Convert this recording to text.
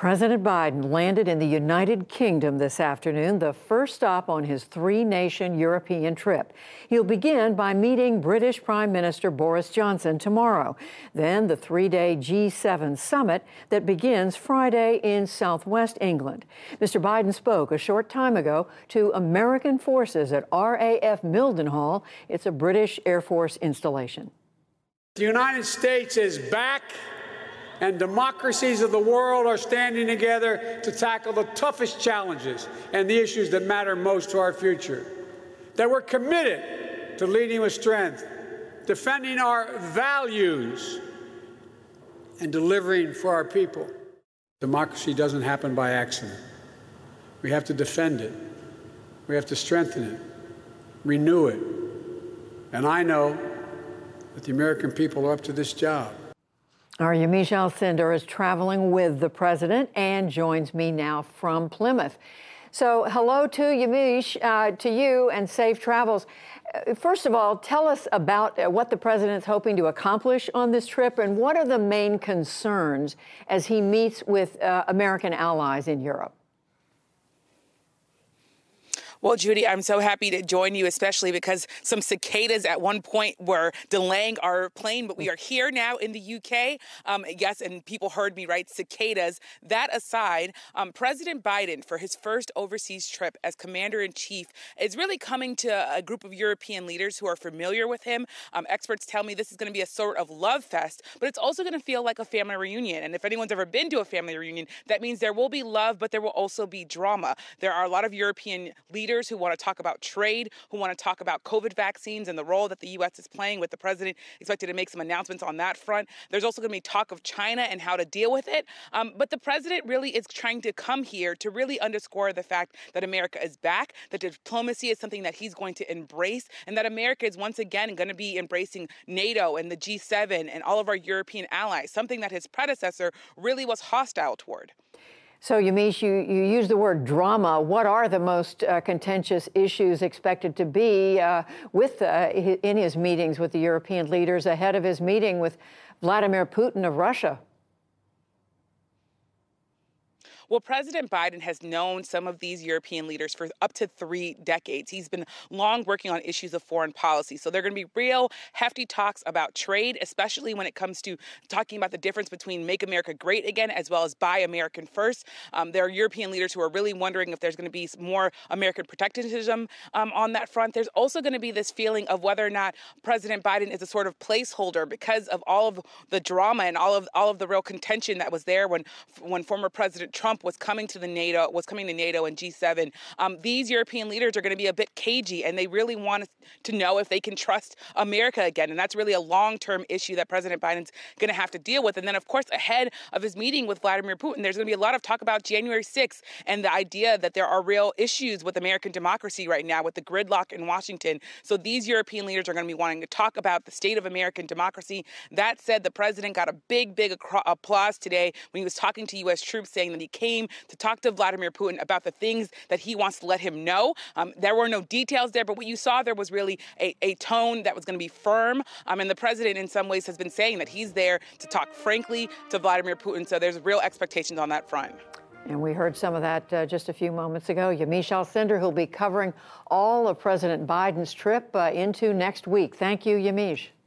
President Biden landed in the United Kingdom this afternoon, the first stop on his three-nation European trip. He'll begin by meeting British Prime Minister Boris Johnson tomorrow. Then the three-day G7 summit that begins Friday in southwest England. Mr. Biden spoke a short time ago to American forces at RAF Mildenhall. It's a British Air Force installation. The United States is back, and democracies of the world are standing together to tackle the toughest challenges and the issues that matter most to our future. That we're committed to leading with strength, defending our values, and delivering for our people. Democracy doesn't happen by accident. We have to defend it. We have to strengthen it, renew it. And I know that the American people are up to this job. Our Yamiche Alcindor is traveling with the president and joins me now from Plymouth. So hello to Yamiche, to you, and safe travels. First of all, tell us about what the president's hoping to accomplish on this trip, and what are the main concerns as he meets with American allies in Europe? Well, Judy, I'm so happy to join you, especially because some cicadas at one point were delaying our plane, but we are here now in the UK. Yes, and people heard me right, cicadas. That aside, President Biden, for his first overseas trip as commander-in-chief, is really coming to a group of European leaders who are familiar with him. Experts tell me this is going to be a sort of love fest, but it's also going to feel like a family reunion. And if anyone's ever been to a family reunion, that means there will be love, but there will also be drama. There are a lot of European leaders who want to talk about trade, who want to talk about COVID vaccines and the role that the U.S. is playing, with the president expected to make some announcements on that front. There's also going to be talk of China and how to deal with it. But the president really is trying to come here to really underscore the fact that America is back, that diplomacy is something that he's going to embrace, and that America is once again going to be embracing NATO and the G7 and all of our European allies, something that his predecessor really was hostile toward. So, Yamiche, you use the word drama. What are the most contentious issues expected to be in his meetings with the European leaders ahead of his meeting with Vladimir Putin of Russia? Well, President Biden has known some of these European leaders for up to 3 decades. He's been long working on issues of foreign policy. So there are going to be real hefty talks about trade, especially when it comes to talking about the difference between Make America Great Again as well as Buy American First. There are European leaders who are really wondering if there's going to be more American protectionism on that front. There's also going to be this feeling of whether or not President Biden is a sort of placeholder because of all of the drama and all of the real contention that was there when former President Trump was coming to NATO and G7. These European leaders are going to be a bit cagey, and they really want to know if they can trust America again. And that's really a long-term issue that President Biden's going to have to deal with. And then, of course, ahead of his meeting with Vladimir Putin, there's going to be a lot of talk about January 6th and the idea that there are real issues with American democracy right now, with the gridlock in Washington. So these European leaders are going to be wanting to talk about the state of American democracy. That said, the president got a big applause today when he was talking to U.S. troops, saying that he came to talk to Vladimir Putin about the things that he wants to let him know. There were no details there, but what you saw there was really a tone that was going to be firm. And the president, in some ways, has been saying that he's there to talk frankly to Vladimir Putin. So there's real expectations on that front. And we heard some of that just a few moments ago. Yamiche Alcindor, who'll be covering all of President Biden's trip into next week. Thank you, Yamiche.